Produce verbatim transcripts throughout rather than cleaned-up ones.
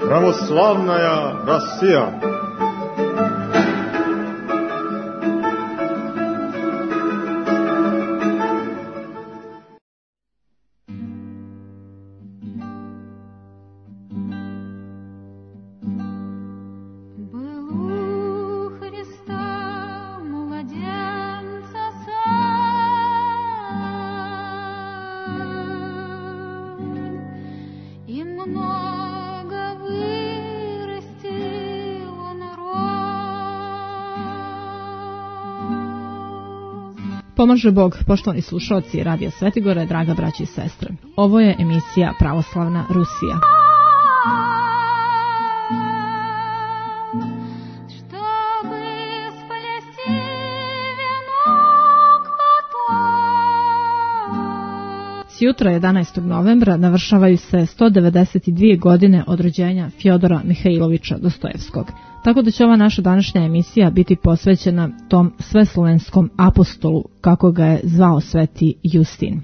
Православная Россия. Pomaže Bog, poštovani slušalci Radija Svetigore, draga braća i sestre. Ovo je emisija Pravoslavna Rusija. Sjutra, jedanaestog novembra, navršavaju se sto devedeset dvije godine od rođenja Fjodora Mihajlovića Dostojevskog. Tako da će ova naša današnja emisija biti posvećena tom sveslovenskom apostolu, kako ga je zvao sveti Justin.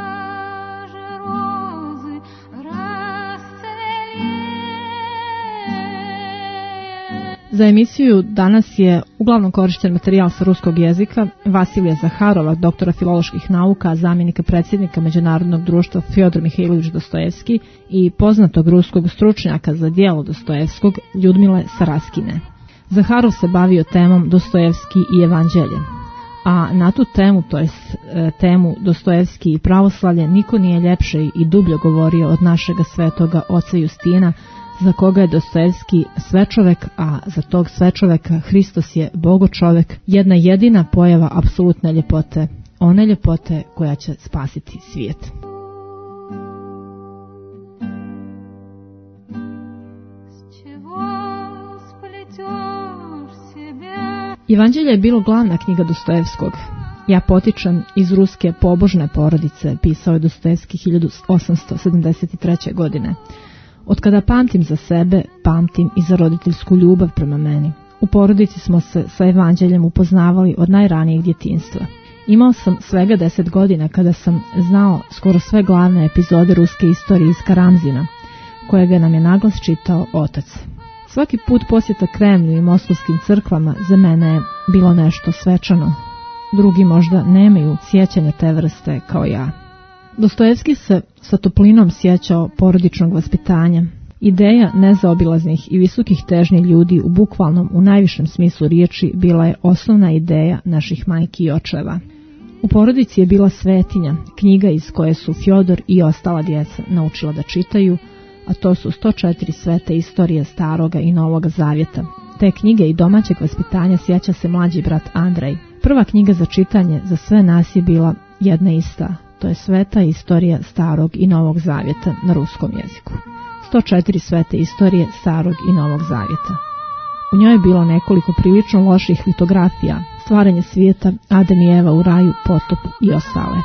Za emisiju danas je uglavnom korišten materijal sa ruskog jezika Vasilija Zaharova, doktora filoloških nauka, zamjenika predsjednika Međunarodnog društva Fjodor Mihajlović Dostojevski i poznatog ruskog stručnjaka za djelo Dostojevskog Ljudmile Saraskine. Zaharov se bavio temom Dostojevski i evanđelje, a na tu temu, to jest temu Dostojevski i pravoslavlje, niko nije ljepše i dublje govorio od našega svetoga oca Justina, za koga je Dostojevski svečovek, a za tog svečoveka Hristos je bogočovek, jedna jedina pojava apsolutne ljepote, one ljepote koja će spasiti svijet. Evanđelje je bilo glavna knjiga Dostojevskog. Ja potičem iz ruske pobožne porodice, pisao je Dostojevski hiljadu osamsto sedamdeset treće. godine. Od kada pamtim za sebe, pamtim i za roditeljsku ljubav prema meni. U porodici smo se sa evanđeljem upoznavali od najranijeg djetinjstva. Imao sam svega deset godina kada sam znao skoro sve glavne epizode ruske istorije iz Karamzina, kojega nam je naglas čitao otac. Svaki put posjeta Kremlju i moskovskim crkvama za mene je bilo nešto svečano. Drugi možda nemaju sjećanja te vrste kao ja. Dostojevski se sa toplinom sjećao porodičnog vaspitanja, ideja nezaobilaznih i visokih težnji ljudi u bukvalnom, u najvišem smislu riječi, bila je osnovna ideja naših majki i očeva. U porodici je bila svetinja, knjiga iz koje su Fjodor i ostala djeca naučila da čitaju, a to su sto četiri svete istorije Staroga i Novoga Zavjeta. Te knjige i domaćeg vaspitanja sjeća se mlađi brat Andrej. Prva knjiga za čitanje za sve nas je bila jedna ista, to je sveta istorija Starog i Novog Zavjeta na ruskom jeziku. sto četiri svete istorije Starog i Novog Zavjeta. U njoj je bilo nekoliko prilično loših litografija, stvaranje svijeta, Adem i Eva u raju, potop i ostale.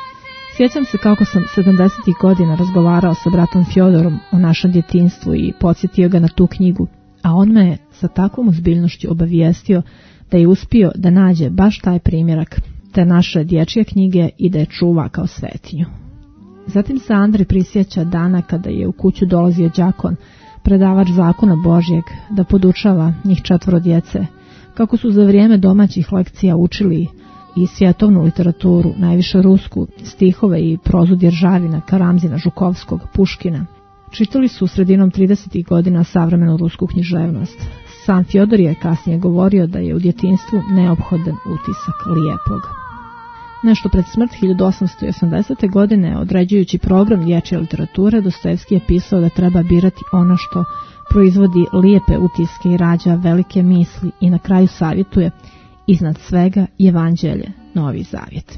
Sjećam se kako sam sedamdesetih godina razgovarao sa bratom Fjodorom o našem djetinjstvu i podsjetio ga na tu knjigu, a on me je sa takvom ozbiljnošću obavijestio da je uspio da nađe baš taj primjerak te naše dječje knjige i da je čuva kao svetinju. Zatim se Andrej prisjeća dana kada je u kuću dolazio đakon, predavač zakona Božjeg, da podučava njih četvoro djece, kako su za vrijeme domaćih lekcija učili i svjetovnu literaturu, najviše rusku, stihove i prozu Djeržavina, Karamzina, Žukovskog, Puškina. Čitali su sredinom tridesetih godina savremenu rusku književnost. Sam Fjodor je kasnije govorio da je u djetinjstvu neophodan utisak lijepog. Nešto pred smrt hiljadu osamsto osamdesete. godine, određujući program dječje literature, Dostojevski je pisao da treba birati ono što proizvodi lijepe utiske i rađa velike misli i na kraju savjetuje iznad svega Evanđelje, Novi Zavjet.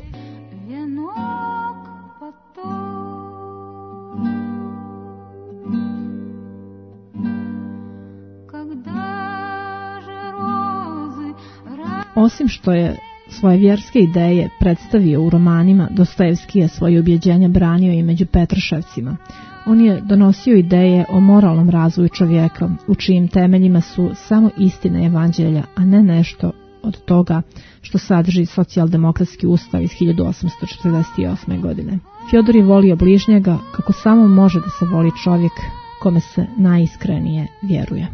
Osim što je svoje vjerske ideje predstavio u romanima, Dostojevski je svoje ubjeđenja branio i među Petroševcima. On je donosio ideje o moralnom razvoju čovjeka, u čijim temeljima su samo istine Evanđelja, a ne nešto od toga što sadrži socijaldemokratski ustav iz hiljadu osamsto četrdeset osme. godine. Fjodor je volio bližnjega kako samo može da se voli čovjek, kome se najiskrenije vjeruje.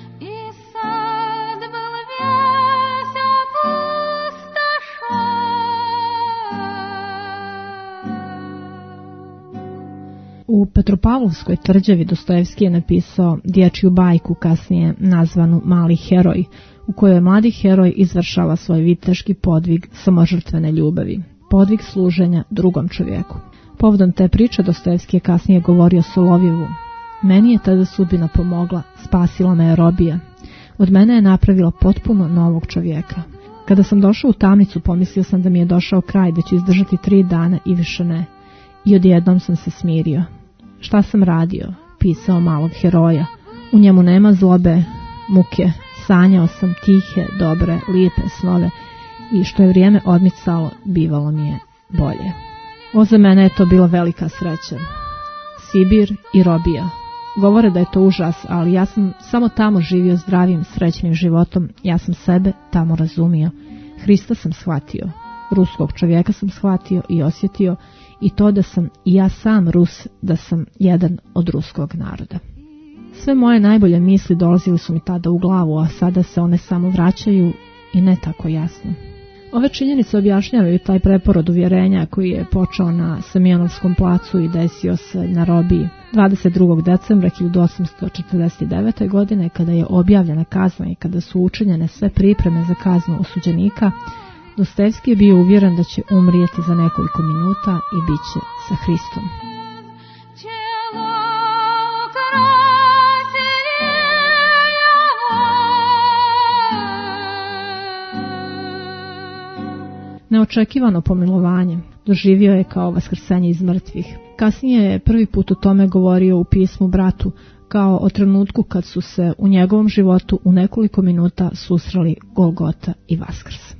U Petropavlovskoj tvrđavi Dostojevski je napisao dječju bajku, kasnije nazvanu Mali heroj, u kojoj mladi heroj izvršava svoj viteški podvig samožrtvene ljubavi, podvig služenja drugom čovjeku. Povodom te priče Dostojevski je kasnije govorio Solovjevu: meni je tada sudbina pomogla, spasila me je robija. Od mene je napravila potpuno novog čovjeka. Kada sam došao u tamnicu, pomislio sam da mi je došao kraj, da ću izdržati tri dana i više ne. I odjednom sam se smirio. Šta sam radio? Pisao malog heroja. U njemu nema zlobe, muke. Sanjao sam tihe, dobre, lijepe snove i što je vrijeme odmicalo, bivalo mi je bolje. O, za mene je to bila velika sreća. Sibir i robija. Govore da je to užas, ali ja sam samo tamo živio zdravim, srećnim životom. Ja sam sebe tamo razumio. Hrista sam shvatio. Ruskog čovjeka sam shvatio i osjetio, i to da sam i ja sam Rus, da sam jedan od ruskog naroda. Sve moje najbolje misli dolazile su mi tada u glavu, a sada se one samo vraćaju i ne tako jasno. Ove činjenice objašnjavaju taj preporod uvjerenja koji je počeo na Semionovskom placu i desio se na robiji dvadeset drugog decembra hiljadu osamsto četrdeset devete. godine, kada je objavljena kazna i kada su učinjene sve pripreme za kaznu osuđenika. Dostojevski je bio uvjeren da će umrijeti za nekoliko minuta i bit će sa Hristom. Neočekivano pomilovanje doživio je kao vaskrsenje iz mrtvih. Kasnije je prvi put o tome govorio u pismu bratu, kao o trenutku kad su se u njegovom životu u nekoliko minuta susreli Golgota i Vaskrs.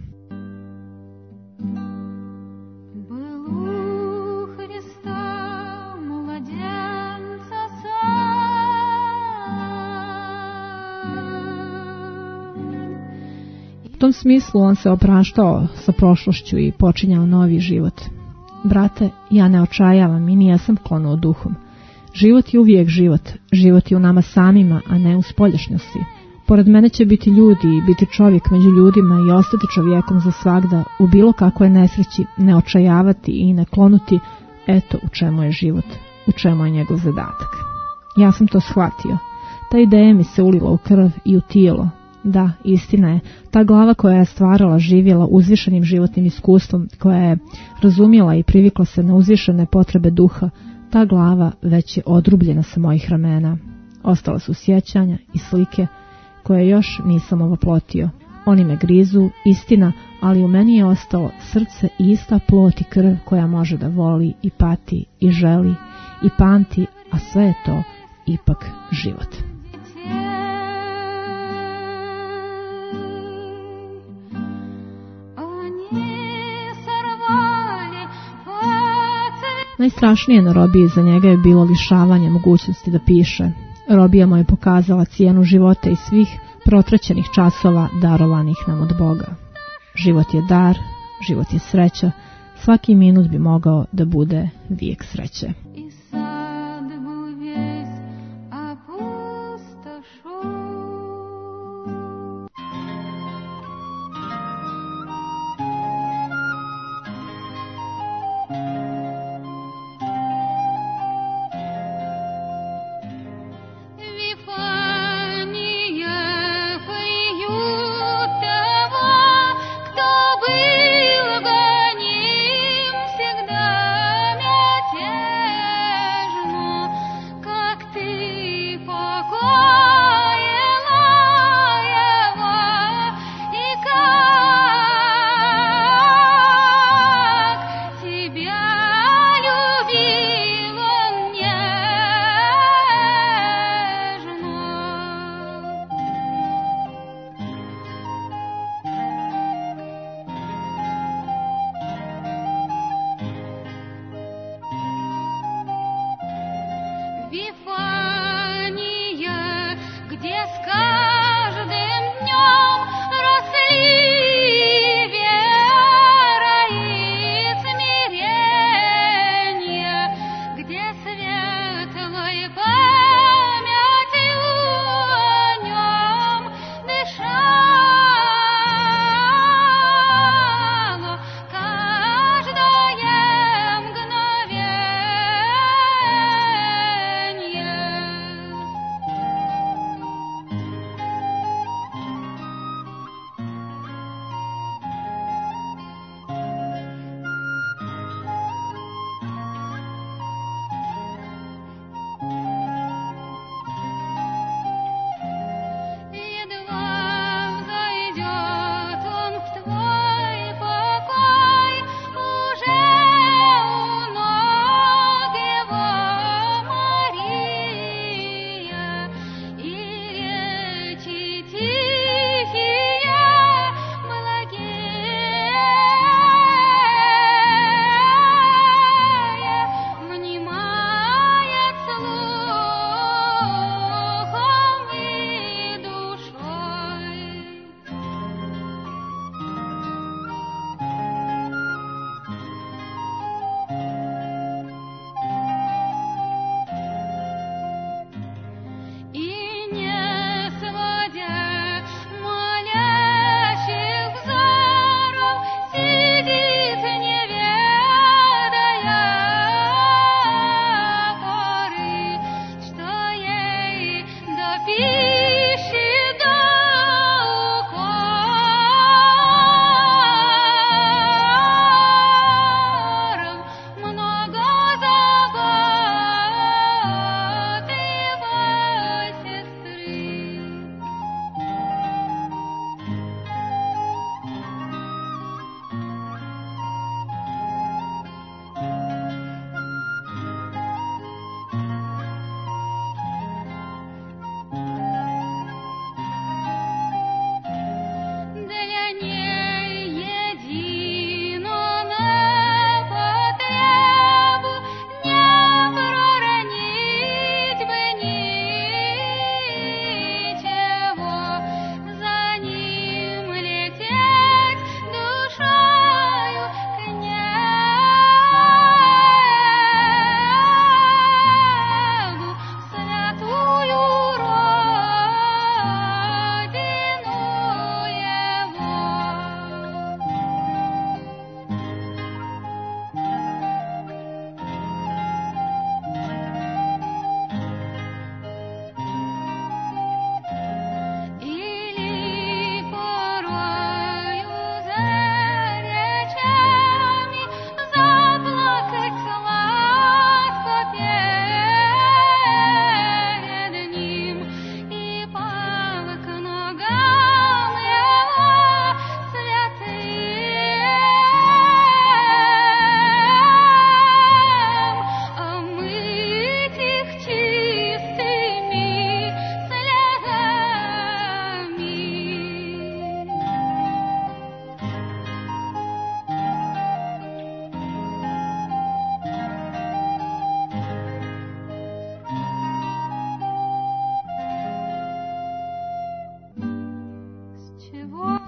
U tom smislu on se opraštao sa prošlošću i počinjao novi život. Brate, ja ne očajavam i nijesam klonuo duhom. Život je uvijek život, život je u nama samima, a ne u spoljašnjosti. Pored mene će biti ljudi i biti čovjek među ljudima i ostati čovjekom za svagda, u bilo kakvoj nesreći, ne očajavati i ne klonuti. Eto u čemu je život, u čemu je njegov zadatak. Ja sam to shvatio. Ta ideja mi se ulila u krv i u tijelo. Da, istina je, ta glava koja je stvarala, živjela uzvišenim životnim iskustvom, koja je razumjela i privikla se na uzvišene potrebe duha, ta glava već je odrubljena sa mojih ramena. Ostala su sjećanja i slike koje još nisam ovoplotio. Oni me grizu, istina, ali u meni je ostalo srce i ista plot i krv koja može da voli i pati i želi i pamti, a sve je to ipak život. Najstrašnije na robiji za njega je bilo lišavanje mogućnosti da piše. Robija mu je pokazala cijenu života i svih protraćenih časova darovanih nam od Boga. Život je dar, život je sreća, svaki minut bi mogao da bude vijek sreće.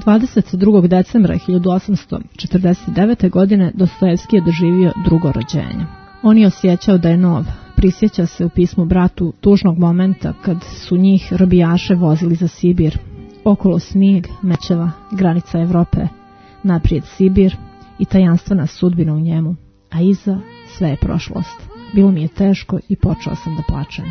dvadeset drugog decembra hiljadu osamsto četrdeset devete. godine Dostojevski je doživio drugo rođenje. On je osjećao da je nov. Prisjeća se u pismu bratu tužnog momenta kad su njih robijaše vozili za Sibir. Okolo snijeg, mečeva, granica Evrope, naprijed Sibir i tajanstvena sudbina u njemu, a iza sve je prošlost. Bilo mi je teško i počeo sam da plačem.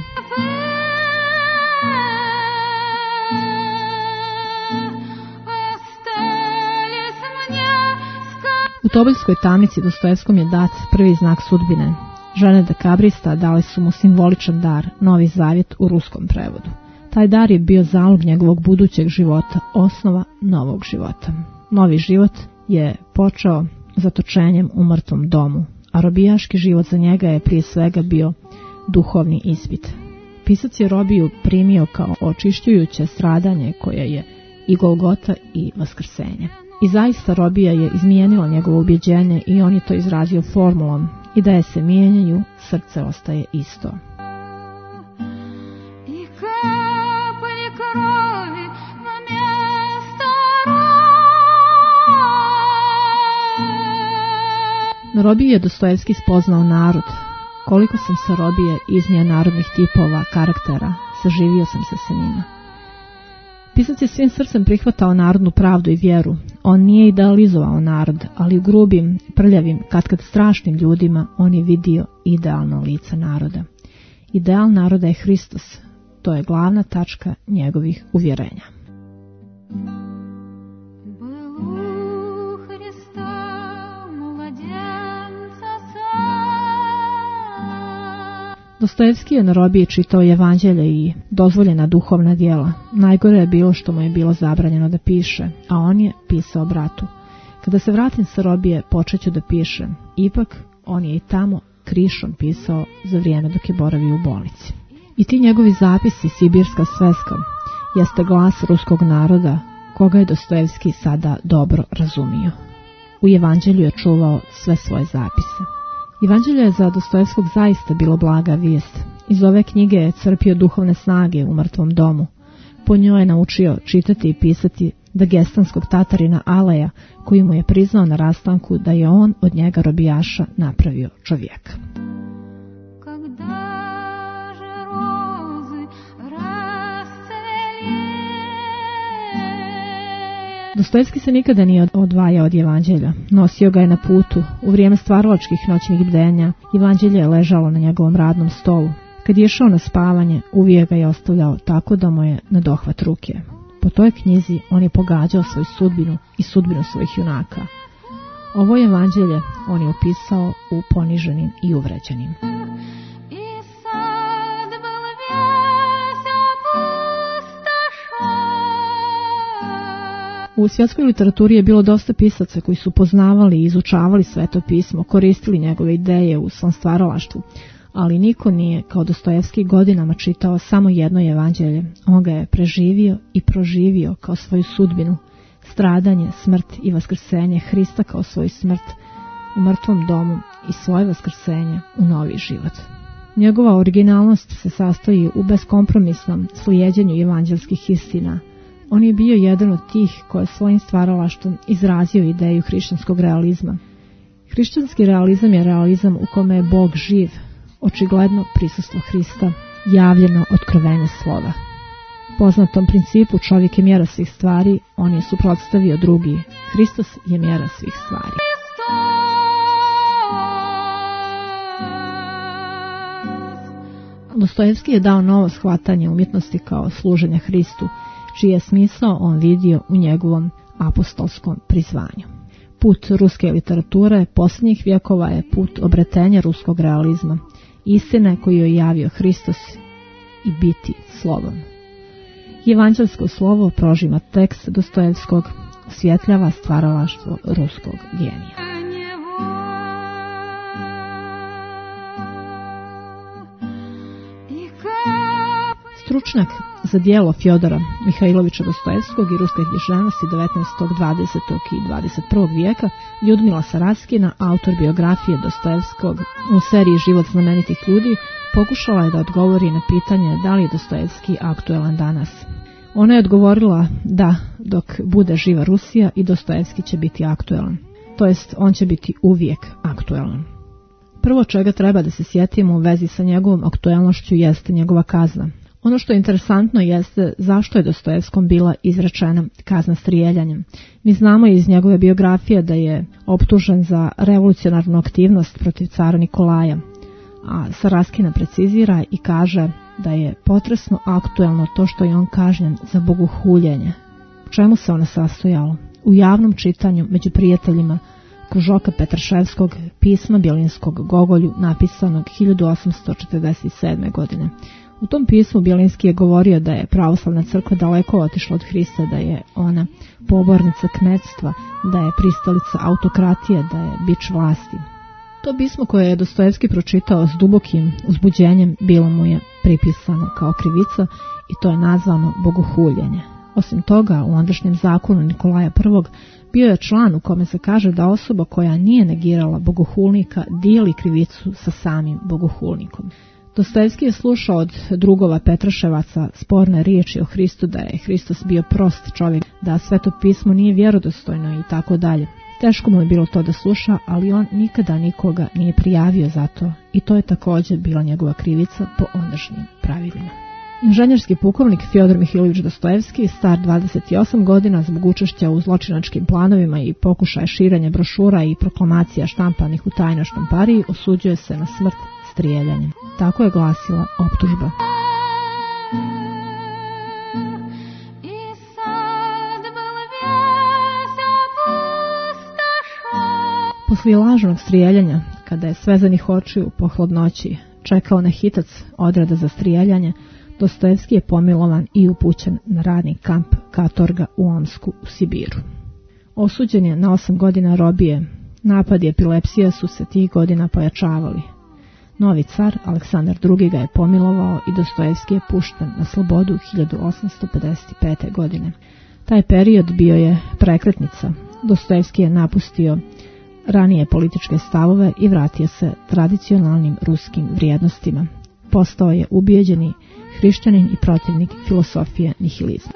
U Toboljskoj tamnici Dostojevskom je dat prvi znak sudbine. Žene dekabrista dale su mu simboličan dar, Novi zavjet u ruskom prevodu. Taj dar je bio zalog njegovog budućeg života, osnova novog života. Novi život je počeo zatočenjem u mrtvom domu, a robijaški život za njega je prije svega bio duhovni ispit. Pisac je robiju primio kao očišćujuće stradanje koje je i Golgota i vaskrsenje. I zaista robija je izmijenila njegovo ubjeđenje i on je to izrazio formulom: ideje se mijenjaju, srce ostaje isto. Na robiji je Dostojevski spoznao narod. Koliko sam sa robije iznio narodnih tipova, karaktera, saživio sam se sa njima. Pisac je svim srcem prihvatao narodnu pravdu i vjeru. On nije idealizovao narod, ali u grubim, prljavim, katkad strašnim ljudima on je vidio idealno lice naroda. Ideal naroda je Hristos. To je glavna tačka njegovih uvjerenja. Dostojevski je na robiji čitao evanđelje i dozvoljena duhovna djela. Najgore je bilo što mu je bilo zabranjeno da piše, a on je pisao bratu: kada se vratim sa robije, počet ću da pišem. Ipak, on je i tamo krišom pisao za vrijeme dok je boravio u bolnici. I ti njegovi zapisi, Sibirska sveska, jeste glas ruskog naroda, koga je Dostojevski sada dobro razumio. U evanđelju je čuvao sve svoje zapise. Evanđelje je za Dostojevskog zaista bilo blaga vijest. Iz ove knjige je crpio duhovne snage u mrtvom domu. Po njoj je naučio čitati i pisati dagestanskog tatarina Aleja, koji mu je priznao na rastanku da je on od njega robijaša napravio čovjeka. Dostojevski se nikada nije odvajao od evanđelja. Nosio ga je na putu. U vrijeme stvaralačkih noćnih bdenja evanđelje je ležalo na njegovom radnom stolu. Kad je išao na spavanje, uvijek ga je ostavljao tako da mu je na dohvat ruke. Po toj knjizi on je pogađao svoju sudbinu i sudbinu svojih junaka. Ovo evanđelje on je opisao u poniženim i uvređenim. U svjetskoj literaturi je bilo dosta pisaca koji su poznavali i izučavali Sveto pismo, koristili njegove ideje u svom stvaralaštvu, ali niko nije kao Dostojevski godinama čitao samo jedno evanđelje. On ga je preživio i proživio kao svoju sudbinu, stradanje, smrt i vaskrsenje Hrista kao svoju smrt u mrtvom domu i svoje vaskrsenje u novi život. Njegova originalnost se sastoji u beskompromisnom slijeđenju evanđelskih istina. On je bio jedan od tih koji je svojim stvaralaštvom izrazio ideju hrišćanskog realizma. Hrišćanski realizam je realizam u kome je Bog živ, očigledno prisustvo Hrista, javljeno otkrovenje slova. Poznatom principu čovjek je mjera svih stvari, on je suprotstavio drugi. Hristos je mjera svih stvari. Dostojevski je dao novo shvatanje umjetnosti kao služenja Hristu, čiji je smisao on vidio u njegovom apostolskom prizvanju. Put ruske literature posljednjih vjekova je put obretenja ruskog realizma, istine koju je javio Hristos i biti slovom. Evanđelsko slovo prožima tekst Dostojevskog, osvjetljava stvaralaštvo ruskog genija. Stručnjak za djelo Fjodora Mihajlovića Dostojevskog i ruske književnosti devetnaestog, dvadesetog i dvadeset prvog vijeka, Ljudmila Saraskina, autor biografije Dostojevskog u seriji Život znamenitih ljudi, pokušala je da odgovori na pitanje da li je Dostojevski aktuelan danas. Ona je odgovorila da dok bude živa Rusija i Dostojevski će biti aktuelan. To jest, on će biti uvijek aktuelan. Prvo čega treba da se sjetimo u vezi sa njegovom aktuelnošću jeste njegova kazna. Ono što je interesantno jeste zašto je Dostojevskom bila izrečena kazna strijeljanjem. Mi znamo iz njegove biografije da je optužen za revolucionarnu aktivnost protiv cara Nikolaja, a Saraskina precizira i kaže da je potresno aktuelno to što je on kažnjen za bogohuljenje. U čemu se ona sastojalo? U javnom čitanju među prijateljima Kružoka Petraševskog pisma Bjelinskog Gogolju napisanog hiljadu osamsto četrdeset sedme. godine. U tom pismu Bjelinski je govorio da je pravoslavna crkva daleko otišla od Hrista, da je ona pobornica kmetstva, da je pristalica autokratije, da je bič vlasti. To pismo koje je Dostojevski pročitao s dubokim uzbuđenjem bilo mu je pripisano kao krivica i to je nazvano bogohuljenje. Osim toga, u ondašnjem zakonu Nikolaja prvog. bio je član u kome se kaže da osoba koja nije negirala bogohulnika dijeli krivicu sa samim bogohulnikom. Dostojevski je slušao od drugova Petraševaca sporne riječi o Hristu, da je Hristos bio prost čovjek, da Sveto pismo nije vjerodostojno i tako dalje. Teško mu je bilo to da sluša, ali on nikada nikoga nije prijavio za to i to je također bila njegova krivica po ondašnjim pravilima. Inženjerski pukovnik Fjodor Mihajlović Dostojevski, star dvadeset osam godina, zbog učešća u zločinačkim planovima i pokušaja širenja brošura i proklamacija štampanih u tajnoj štampariji, osuđuje se na smrt strijeljanjem. Tako je glasila optužba. Poslije lažnog strijeljanja, kada je svezanih očiju po hladnoći čekao na hitac odreda za strijeljanje, Dostojevski je pomilovan i upućen na radni kamp katorga u Omsku u Sibiru. Osuđen je na osam godina robije. Napadi epilepsije su se tih godina pojačavali. Novi car Aleksandar drugi. ga je pomilovao i Dostojevski je pušten na slobodu hiljadu osamsto pedeset pete. godine. Taj period bio je prekretnica. Dostojevski je napustio ranije političke stavove i vratio se tradicionalnim ruskim vrijednostima. Postao je ubijeđeni hrišćanin i protivnik filosofije nihilizma.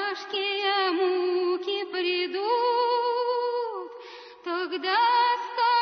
Когда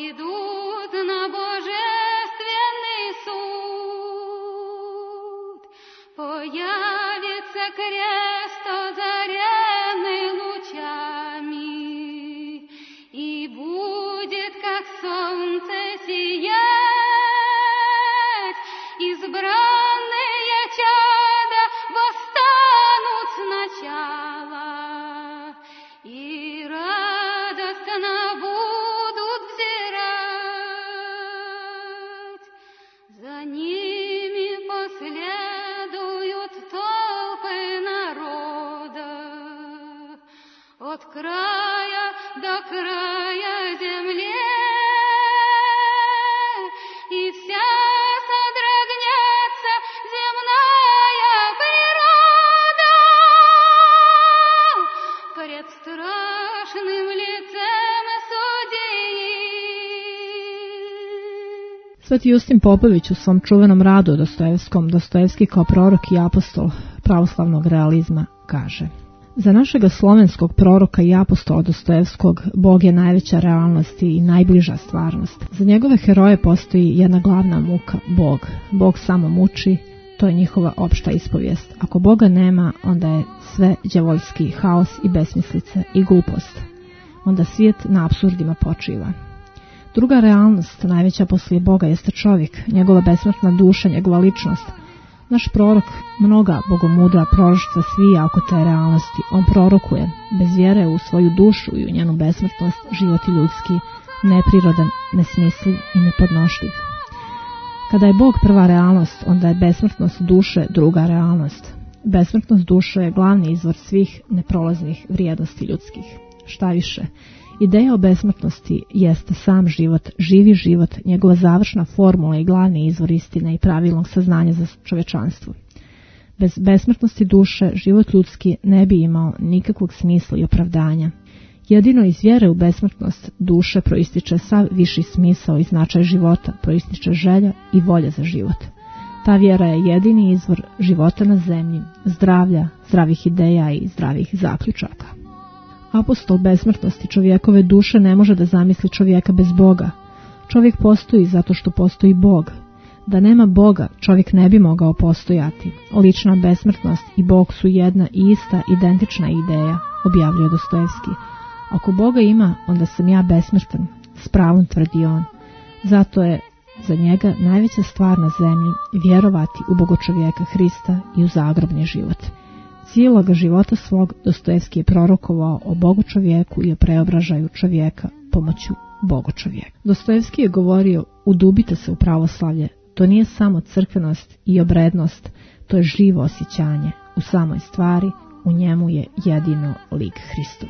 придут на божественный суд, появится крест озаренный лучами, и будет, как солнце, сиять. Избранные чада восстанут сначала, и радостно будут взирать. За ними последуют толпы народа, от края до края земли, и вся содрогнется земная природа пред страшным лицем судьи. Sveti Justin Popović u svom čuvenom radu o Dostojevskom, Dostojevski kao prorok i apostol pravoslavnog realizma, kaže: za našega slovenskog proroka i apostola Dostojevskog Bog je najveća realnost i najbliža stvarnost. Za njegove heroje postoji jedna glavna muka, Bog. Bog samo muči, to je njihova opšta ispovijest. Ako Boga nema, onda je sve đavoljski haos i besmislica i glupost. Onda svijet na apsurdima počiva. Druga realnost, najveća poslije Boga, jeste čovjek, njegova besmrtna duša, njegova ličnost. Naš prorok mnoga bogomudra proroštva svija oko te realnosti. On prorokuje bez vjere u svoju dušu i u njenu besmrtnost, život je ljudski, neprirodan, nesmisliv i nepodnošljiv. Kada je Bog prva realnost, onda je besmrtnost duše druga realnost. Besmrtnost duše je glavni izvor svih neprolaznih vrijednosti ljudskih. Šta više, ideja o besmrtnosti jeste sam život, živi život, njegova završna formula i glavni izvor istine i pravilnog saznanja za čovečanstvo. Bez besmrtnosti duše život ljudski ne bi imao nikakvog smisla i opravdanja. Jedino iz vjere u besmrtnost duše proističe sav viši smisao i značaj života, proističe želja i volja za život. Ta vjera je jedini izvor života na zemlji, zdravlja, zdravih ideja i zdravih zaključaka. Apostol besmrtnosti čovjekove duše ne može da zamisli čovjeka bez Boga. Čovjek postoji zato što postoji Bog. Da nema Boga, čovjek ne bi mogao postojati. Lična besmrtnost i Bog su jedna i ista, identična ideja, objavljuje Dostojevski. Ako Boga ima, onda sam ja besmrtan, s pravom tvrdi on. Zato je za njega najveća stvar na zemlji vjerovati u Bogočovjeka Hrista i u zagrobni život. Cijelog života svog Dostojevski je prorokovao o Bogočovjeku i o preobražaju čovjeka pomoću Bogočovjeka. Dostojevski je govorio: udubite se u pravoslavlje, to nije samo crkvenost i obrednost, to je živo osjećanje. U samoj stvari, u njemu je jedino lik Hristov.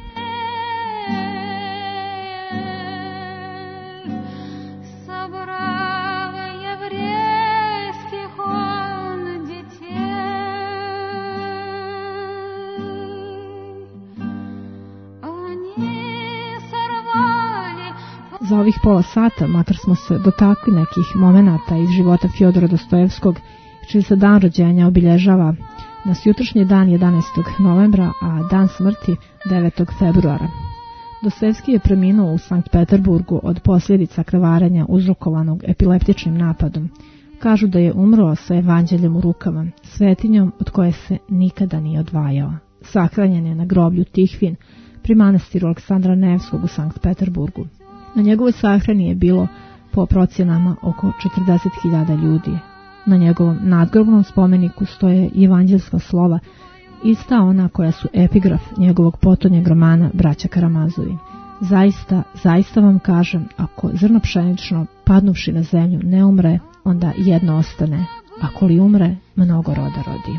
Za ovih pola sata, makar smo se dotakli nekih momenata iz života Fjodora Dostojevskog, čiji se dan rođenja obilježava na jutrošnji dan jedanaestog novembra, a dan smrti devetog februara. Dostojevski je preminuo u Sankt Peterburgu od posljedica krvarenja uzrokovanog epileptičnim napadom. Kažu da je umro sa evanđeljem u rukama, svetinjom od koje se nikada nije odvajao. Sahranjen je na groblju Tihvin pri manastiru Aleksandra Nevskog u Sankt Peterburgu. Na njegovoj sahrani je bilo, po procjenama, oko četrdeset hiljada ljudi. Na njegovom nadgrobnom spomeniku stoje evanđelska slova, ista ona koja su epigraf njegovog potonjeg romana Braća Karamazovi. Zaista, zaista vam kažem, ako zrno pšenično padnuvši na zemlju ne umre, onda jedno ostane, ako li umre, mnogo roda rodi.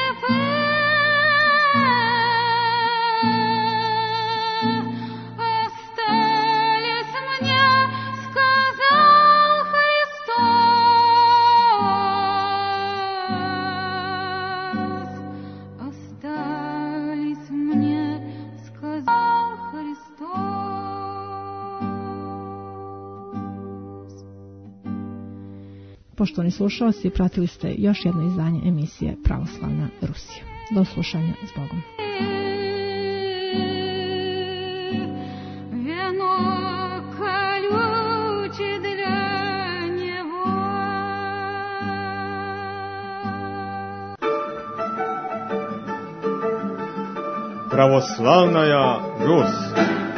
Poštovani slušalci, pratili ste još jedno izdanje emisije Pravoslavna Rusija. Do slušanja, s Bogom. Венок Pravoslavnaja Rus.